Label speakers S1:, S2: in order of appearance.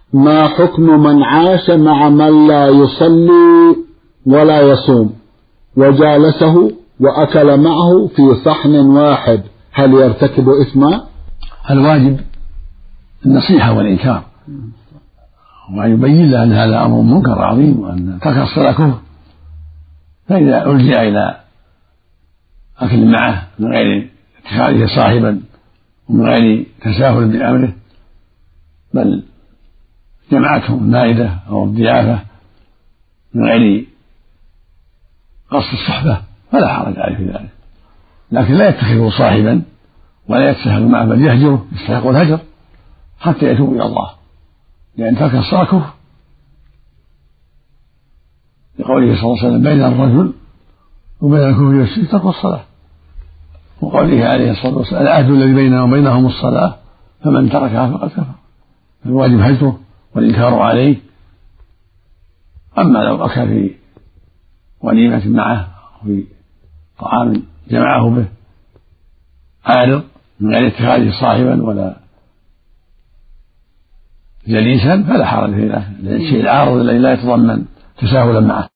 S1: ما حكم من عاش مع من لا يصلي ولا يصوم وجالسه وأكل معه في صحن واحد، هل يرتكب إثما؟
S2: الواجب النصيحة والإنكار، ويبين له أن هذا أمر منكر عظيم، وأن ترك الصلاة كفر. فإذا ألجأ إلى أكل معه من غير اتخاذه صاحبا ومن غير تساهل بأمره، بل جمعتهم المائدة أو الضيافة من غير قصد الصحبة، فلا حرج عليه في ذلك، لكن لا يتخذه صاحبا ولا يتساهل معه، بل يهجره، يستحق الهجر حتى يتوب إلى الله، لأن ترك الصلاة كفر، لقوله صلى الله عليه وسلم: بين الرجل وبين الكفر والشرك ترك الصلاة، وقوله عليه الصلاة والسلام: العهد الذي بيننا وبينهم الصلاة فمن تركها فقد كفر. الواجب هجره والإنكار عليه. أما لو أكل في وليمة معه في طعام جمعه به عارض من غير اتخاذه صاحبا ولا جليسا فلا حرج في ذلك، لأن الشيء العارض الذي لا يتضمن تساهلا معه.